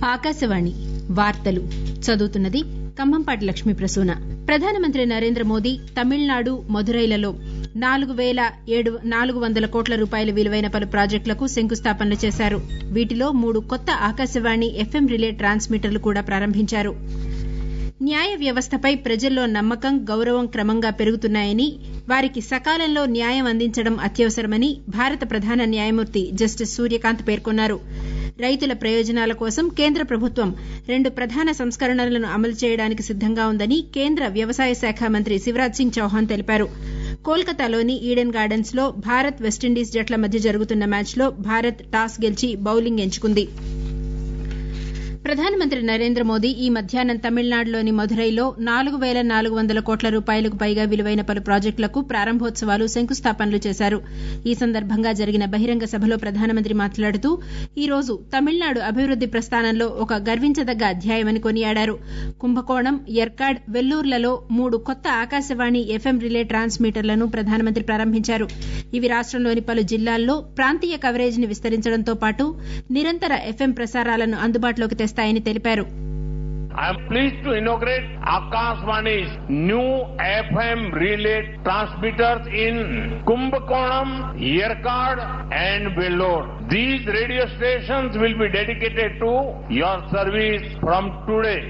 ఆకాశవాణి వార్తలు చదువుతున్నది కంభంపాటి లక్ష్మీ ప్రసూన. ప్రధానమంత్రి నరేంద్ర మోదీ తమిళనాడు మదురైలలో 4,400 కోట్ల రూపాయల విలువైన పలు ప్రాజెక్టులకు శంకుస్థాపనలు చేశారు. వీటిలో 3 కొత్త ఆకాశవాణి ఎఫ్ఎం రిలే ట్రాన్స్మిటర్లు కూడా ప్రారంభించారు. న్యాయ వ్యవస్థపై ప్రజల్లో నమ్మకం, గౌరవం క్రమంగా పెరుగుతున్నాయని, వారికి సకాలంలో న్యాయం అందించడం అత్యవసరమని భారత ప్రధాన న్యాయమూర్తి జస్టిస్ సూర్యకాంత్ పేర్కొన్నారు. రైతుల ప్రయోజనాల కోసం కేంద్ర ప్రభుత్వం 2 ప్రధాన సంస్కరణలను అమలు చేయడానికి సిద్దంగా ఉందని కేంద్ర వ్యవసాయ శాఖ మంత్రి శివరాజ్ సింగ్ చౌహాన్ తెలిపారు. కోల్కతాలోని ఈడెన్ గార్డెన్స్ లో భారత్ వెస్టిండీస్ జట్ల మధ్య జరుగుతున్న మ్యాచ్లో భారత్ టాస్ గెలిచి బౌలింగ్ ఎంచుకుంది. ప్రధానమంత్రి నరేంద్ర మోదీ ఈ మధ్యాహ్నం తమిళనాడులోని మదురైలో 4,400 కోట్ల రూపాయలకు పైగా విలువైన పలు ప్రాజెక్టులకు ప్రారంభోత్సవాలు, శంకుస్థాపనలు చేశారు. ఈ సందర్భంగా జరిగిన బహిరంగ సభలో ప్రధానమంత్రి మాట్లాడుతూ ఈ రోజు తమిళనాడు అభివృద్ది ప్రస్థానంలో ఒక గర్వించదగ్గ అధ్యాయమని కొనియాడారు. కుంభకోణం, ఎర్కాడ్, వెల్లూర్లలో 3 కొత్త ఆకాశవాణి ఎఫ్ఎం రిలే ట్రాన్స్మిటర్లను ప్రధానమంత్రి ప్రారంభించారు. ఇవి రాష్టంలోని పలు జిల్లాల్లో ప్రాంతీయ కవరేజీని విస్తరించడంతో పాటు నిరంతర ఎఫ్ఎం ప్రసారాలను అందుబాటులోకి తెస్తాయని తెలిపారు. I am pleased to inaugurate Akashvani's new FM relay transmitters in Kumbhakonam, Yerkad and Vellore. These radio stations will be dedicated to your service from today.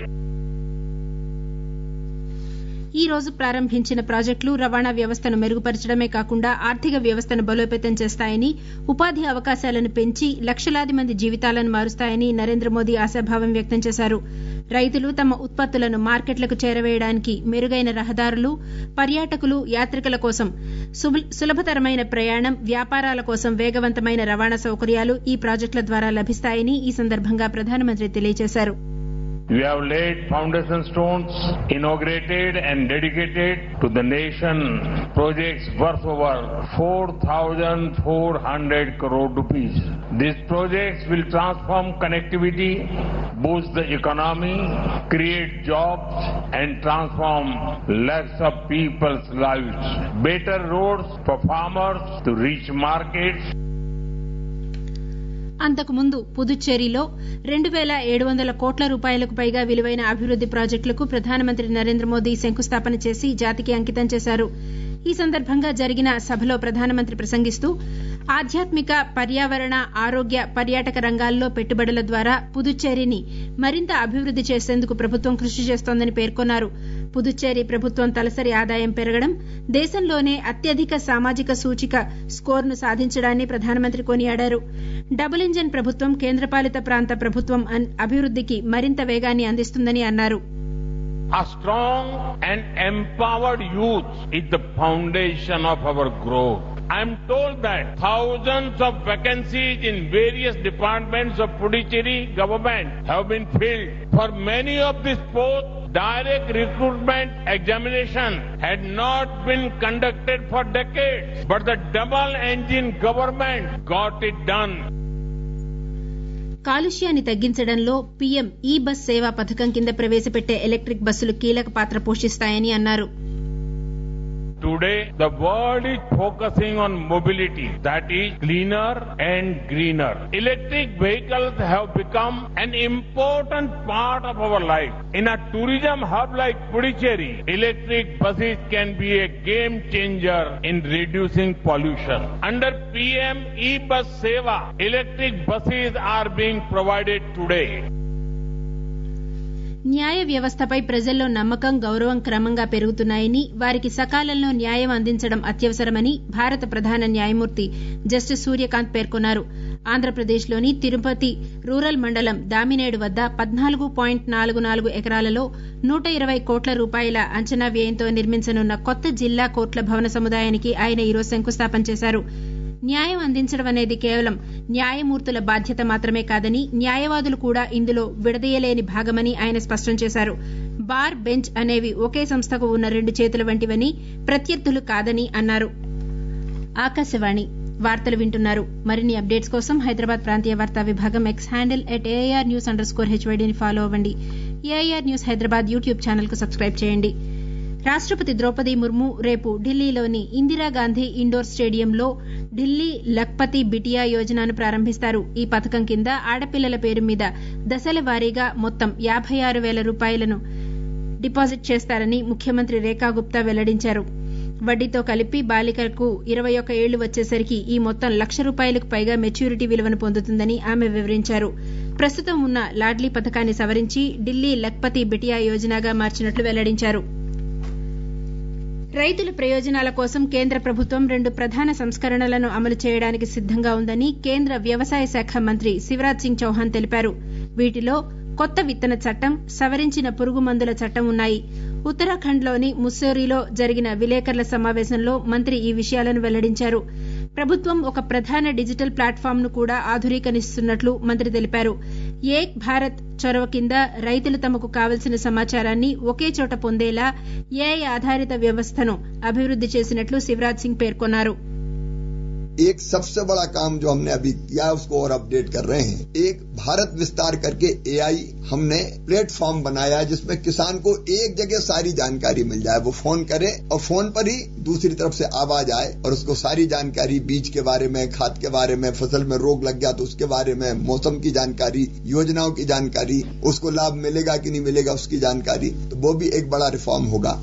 ఈ రోజు ప్రారంభించిన ప్రాజెక్టులు రవాణా వ్యవస్థను మెరుగుపరచడమే కాకుండా ఆర్థిక వ్యవస్థను బలోపేతం చేస్తాయని, ఉపాధి అవకాశాలను పెంచి లక్షలాది మంది జీవితాలను మారుస్తాయని నరేంద్ర మోదీ ఆశాభావం వ్యక్తం చేశారు. రైతులు తమ ఉత్పత్తులను మార్కెట్లకు చేరవేయడానికి మెరుగైన రహదారులు, పర్యాటకులు, యాత్రికుల కోసం సులభతరమైన ప్రయాణం, వ్యాపారాల కోసం వేగవంతమైన రవాణా సౌకర్యాలు ఈ ప్రాజెక్టుల ద్వారా లభిస్తాయని ఈ సందర్భంగా ప్రధానమంత్రి తెలియజేశారు. We have laid foundation stones, inaugurated and dedicated to the nation projects worth over 4,400 crore rupees. These projects will transform connectivity, boost the economy, create jobs and transform lakhs of people's lives. Better roads for farmers to reach markets. అంతకుముందు పుదుచ్చేరిలో 2,700 కోట్ల రూపాయలకు పైగా విలువైన అభివృద్ది ప్రాజెక్టులకు ప్రధానమంత్రి నరేంద్ర మోదీ శంకుస్థాపన చేసి జాతికి అంకితం చేశారు. ఈ సందర్భంగా జరిగిన సభలో ప్రధానమంత్రి ప్రసంగిస్తూ ఆధ్యాత్మిక, పర్యావరణ, ఆరోగ్య, పర్యాటక రంగాల్లో పెట్టుబడుల ద్వారా పుదుచ్చేరిని మరింత అభివృద్ది చేసేందుకు ప్రభుత్వం కృషి చేస్తోందని పేర్కొన్నారు. పుదుచ్చేరి ప్రభుత్వం తలసరి ఆదాయం పెరగడం, దేశంలోనే అత్యధిక సామాజిక సూచిక స్కోర్ను సాధించడాన్ని ప్రధానమంత్రి కొనియాడారు. డబుల్ ఇంజన్ ప్రభుత్వం, కేంద్రపాలిత ప్రాంత ప్రభుత్వం అభివృద్దికి మరింత వేగాన్ని అందిస్తుందని అన్నారు. A strong and empowered youth is the foundation of our growth. I am told that thousands of vacancies in various departments of Puducherry government have been filled. For many of these posts, direct recruitment examination had not been conducted for decades, but the double engine government got it done. కాలుష్యాన్ని తగ్గించడంలో PM ఈ bus సేవా పథకం కింద ప్రవేశపెట్టే electric బస్సులు కీలక పాత్ర పోషిస్తాయని అన్నారు. Today, the world is focusing on mobility that is cleaner and greener. Electric vehicles have become an important part of our life. In a tourism hub like Puducherry, electric buses can be a game changer in reducing pollution. Under PM e-bus Seva, electric buses are being provided today. న్యాయ వ్యవస్థపై ప్రజల్లో నమ్మకం, గౌరవం క్రమంగా పెరుగుతున్నాయని, వారికి సకాలంలో న్యాయం అందించడం అత్యవసరమని భారత ప్రధాన న్యాయమూర్తి జస్టిస్ సూర్యకాంత్ పేర్కొన్నారు. ఆంధ్రప్రదేశ్లోని తిరుపతి రూరల్ మండలం దామినేడు వద్ద 14.44 ఎకరాలలో 120 కోట్ల రూపాయల అంచనా వ్యయంతో నిర్మించనున్న కొత్త జిల్లా కోర్టుల భవన సముదాయానికి ఆయన ఈరోజు శంకుస్థాపన చేశారు. న్యాయం అందించడం అనేది కేవలం న్యాయమూర్తుల బాధ్యత మాత్రమే కాదని, న్యాయవాదులు కూడా ఇందులో విడదీయలేని భాగమని ఆయన స్పష్టం చేశారు. బార్, బెంచ్ అనేవి ఒకే సంస్థకు ఉన్న 2 చేతుల వంటివని, ప్రత్యర్థులు కాదని అన్నారు. ఆకాశవాణి వార్తలు వింటున్నారు. మరిన్ని అప్డేట్స్ కోసం హైదరాబాద్ ప్రాంతీయ వార్తా విభాగం ఎక్స్ హ్యాండిల్ @AIRnews_HYDని ఫాలో అవ్వండి. AIR news Hyderabad YouTube channel కు సబ్స్క్రైబ్ చేయండి. రాష్టపతి ద్రౌపది ముర్ము రేపు ఢిల్లీలోని ఇందిరాగాంధీ ఇండోర్ స్టేడియంలో ఢిల్లీ లఖ్పతి బిటియా యోజనను ప్రారంభిస్తారు. ఈ పథకం కింద ఆడపిల్లల పేరు మీద దశల వారీగా మొత్తం 56,000 రూపాయలను డిపాజిట్ చేస్తారని ముఖ్యమంత్రి రేఖా గుప్తా వెల్లడించారు. వడ్డీతో కలిపి బాలికలకు 21 ఏళ్లు వచ్చేసరికి ఈ మొత్తం ₹1,00,000కు పైగా మెచ్యూరిటీ విలువను పొందుతుందని ఆమె వివరించారు. ప్రస్తుతం ఉన్న లాడ్లీ పథకాన్ని సవరించి ఢిల్లీ లఖ్పతి బిటియా యోజనగా మార్చినట్లు వెల్లడించారు. రైతుల ప్రయోజనాల కోసం కేంద్ర ప్రభుత్వం 2 ప్రధాన సంస్కరణలను అమలు చేయడానికి సిద్దంగా ఉందని కేంద్ర వ్యవసాయ శాఖ మంత్రి శివరాజ్ సింగ్ చౌహాన్ తెలిపారు. వీటిలో కొత్త విత్తన చట్టం, సవరించిన పురుగు మందుల చట్టం ఉన్నాయి. ఉత్తరాఖండ్లోని ముస్సోరీలో జరిగిన విలేకరుల సమావేశంలో మంత్రి ఈ విషయాలను వెల్లడించారు. ప్రభుత్వం ఒక ప్రధాన డిజిటల్ ప్లాట్ఫామ్ను కూడా ఆధునీకరిస్తున్నట్లు మంత్రి తెలిపారు. ఏక్ భారత్ చొరవ కింద రైతులు తమకు కావలసిన సమాచారాన్ని ఒకే చోట పొందేలా ఏఐ ఆధారిత వ్యవస్థను అభివృద్ది చేసినట్లు శివరాజ్ సింగ్ పేర్కొన్నారు. एक सबसे बड़ा काम जो हमने अभी किया है उसको और अपडेट कर रहे हैं. एक भारत विस्तार करके एआई हमने प्लेटफॉर्म बनाया है जिसमें किसान को एक जगह सारी जानकारी मिल जाए. वो फोन करे और फोन पर ही दूसरी तरफ से आवाज आए और उसको सारी जानकारी, बीज के बारे में, खाद के बारे में, फसल में रोग लग गया तो उसके बारे में, मौसम की जानकारी, योजनाओं की जानकारी, उसको लाभ मिलेगा कि नहीं मिलेगा उसकी जानकारी. तो वो भी एक बड़ा रिफॉर्म होगा.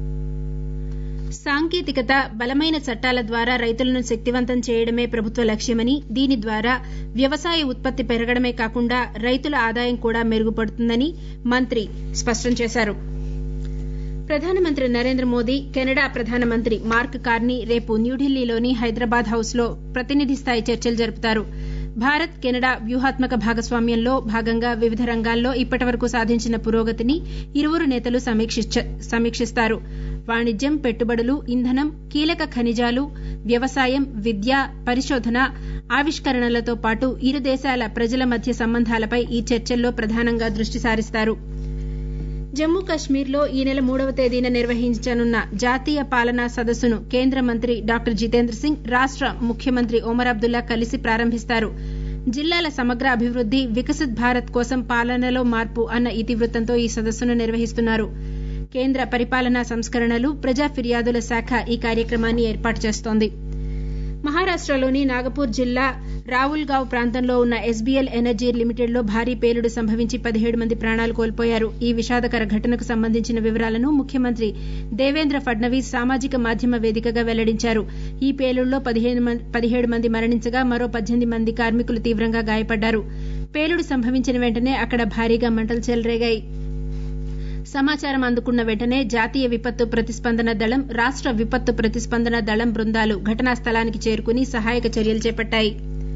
సాంకేతికత, బలమైన చట్టాల ద్వారా రైతులను శక్తివంతం చేయడమే ప్రభుత్వ లక్ష్యమని, దీని ద్వారా వ్యవసాయ ఉత్పత్తి పెరగడమే కాకుండా రైతుల ఆదాయం కూడా మెరుగుపడుతుందని మంత్రి స్పష్టం చేశారు. ప్రధానమంత్రి నరేంద్ర మోదీ, కెనడా ప్రధానమంత్రి మార్క్ కార్నీ రేపు న్యూఢిల్లీలోని హైదరాబాద్ హౌస్లో ప్రతినిధి స్థాయి చర్చలు జరుపుతారు. భారత్ కెనడా వ్యూహాత్మక భాగస్వామ్యంలో భాగంగా వివిధ రంగాల్లో ఇప్పటివరకు సాధించిన పురోగతిని ఇరువురు నేతలు సమీక్షిస్తారు. వాణిజ్యం, పెట్టుబడులు, ఇంధనం, కీలక ఖనిజాలు, వ్యవసాయం, విద్య, పరిశోధన, ఆవిష్కరణలతో పాటు ఇరు దేశాల ప్రజల మధ్య సంబంధాలపై ఈ చర్చల్లో ప్రధానంగా దృష్టి సారిస్తారు. జమ్మూ కశ్మీర్లో ఈ నెల 3వ తేదీన నిర్వహించనున్న జాతీయ పాలనా సదస్సును కేంద్ర మంత్రి డాక్టర్ జితేంద్ర సింగ్, రాష్ట ముఖ్యమంత్రి ఒమర్ అబ్దుల్లా కలిసి ప్రారంభిస్తారు. జిల్లాల సమగ్ర అభివృద్ది, వికసిత్ భారత్ కోసం పాలనలో మార్పు అన్న ఇతివృత్తంతో ఈ సదస్సును నిర్వహిస్తున్నారు. కేంద్ర పరిపాలనా సంస్కరణలు, ప్రజా ఫిర్యాదుల శాఖ ఈ కార్యక్రమాన్ని ఏర్పాటు చేస్తోంది. మహారాష్టలోని నాగపూర్ జిల్లా రావుల్గావ్ ప్రాంతంలో ఉన్న ఎస్బీఎల్ ఎనర్జీ లిమిటెడ్లో భారీ పేలుడు సంభవించి 17 మంది ప్రాణాలు కోల్పోయారు. ఈ విషాదకర ఘటనకు సంబంధించిన వివరాలను ముఖ్యమంత్రి దేవేంద్ర ఫడ్నవీస్ సామాజిక మాధ్యమ వేదికగా వెల్లడించారు. ఈ పేలుడులో 17 మంది మరణించగా మరో 18 మంది కార్మికులు తీవ్రంగా గాయపడ్డారు. పేలుడు సంభవించిన వెంటనే అక్కడ భారీగా మంటలు చెలరేగాయి. సమాచారం అందుకున్న వెంటనే జాతీయ విపత్తు ప్రతిస్పందన దళం, రాష్ట విపత్తు ప్రతిస్పందన దళం బృందాలు ఘటనా స్థలానికి చేరుకుని సహాయక చర్యలు చేపట్టాయి.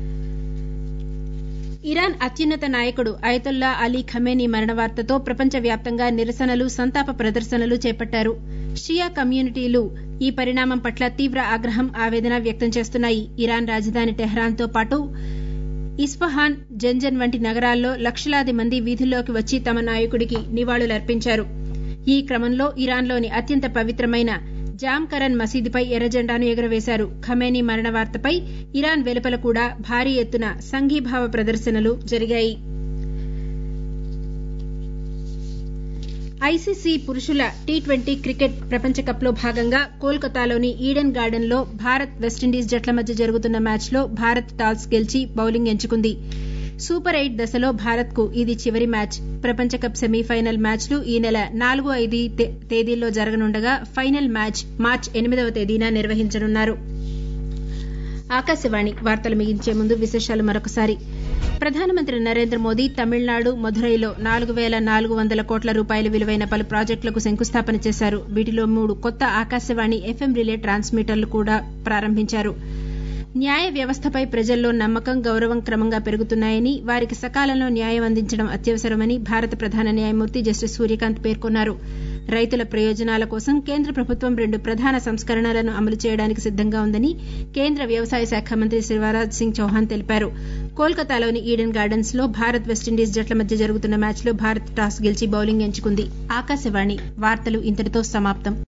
ఇరాన్ అత్యున్నత నాయకుడు అయతొల్లా అలీ ఖమేనీ మరణ వార్తతో ప్రపంచవ్యాప్తంగా నిరసనలు, సంతాప ప్రదర్శనలు చేపట్టారు. షియా కమ్యూనిటీలు ఈ పరిణామం పట్ల తీవ్ర ఆగ్రహం, ఆవేదన వ్యక్తం చేస్తున్నాయి. ఇరాన్ రాజధాని టెహ్రాన్తో పాటు ఇస్ఫహాన్, జంజన్ వంటి నగరాల్లో లక్షలాది మంది వీధుల్లోకి వచ్చి తమ నాయకుడికి నివాళులర్పించారు. ఈ క్రమంలో ఇరాన్లోని అత్యంత పవిత్రమైన జామ్కరన్ మసీదుపై ఎర్రజెండాను ఎగురవేశారు. ఖమేనీ మరణ వార్తపై ఇరాన్ వెలుపల కూడా భారీ ఎత్తున సంఘీభావ ప్రదర్శనలు జరిగాయి. ఐసీసీ పురుషుల టీ20 క్రికెట్ ప్రపంచకప్లో భాగంగా కోల్కతాలోని ఈడెన్ గార్డెన్లో భారత్, వెస్టిండీస్ జట్ల మధ్య జరుగుతున్న మ్యాచ్లో భారత్ టాస్ గెలిచి బౌలింగ్ ఎంచుకుంది. సూపర్ 8 దశలో భారత్కు ఇది చివరి మ్యాచ్. ప్రపంచకప్ సెమీఫైనల్ మ్యాచ్లు ఈ నెల 4, 5 తేదీల్లో జరగనుండగా ఫైనల్ మ్యాచ్ మార్చి 8వ తేదీన నిర్వహించనున్నారు. ఆకాశవాణి వార్తలు ముగించే ముందు విశేషాలు మరొకసారి. ప్రధానమంత్రి నరేంద్ర మోదీ తమిళనాడు, మదురైలో 4,400 కోట్ల రూపాయల విలువైన పలు ప్రాజెక్టులకు శంకుస్థాపన చేశారు. వీటిలో 3 కొత్త ఆకాశవాణి ఎఫ్ఎం రిలే ట్రాన్స్మిటర్లు కూడా ప్రారంభించారు. న్యాయ వ్యవస్థపై ప్రజల్లో నమ్మకం, గౌరవం క్రమంగా పెరుగుతున్నాయని, వారికి సకాలంలో న్యాయం అందించడం అత్యవసరమని భారత ప్రధాన న్యాయమూర్తి జస్టిస్ సూర్యకాంత్ పేర్కొన్నారు. రైతుల ప్రయోజనాల కోసం కేంద్ర ప్రభుత్వం 2 ప్రధాన సంస్కరణలను అమలు చేయడానికి సిద్దంగా ఉందని కేంద్ర వ్యవసాయ శాఖ మంత్రి శివరాజ్ సింగ్ చౌహాన్ తెలిపారు. కోల్కతాలోని ఈడెన్ గార్డెన్స్ లో భారత్, వెస్టిండీస్ జట్ల మధ్య జరుగుతున్న మ్యాచ్లో భారత్ టాస్ గెలిచి బౌలింగ్ ఎంచుకుంది. ఆకాశవాణి వార్తలు ఇంతటితో సమాప్తం.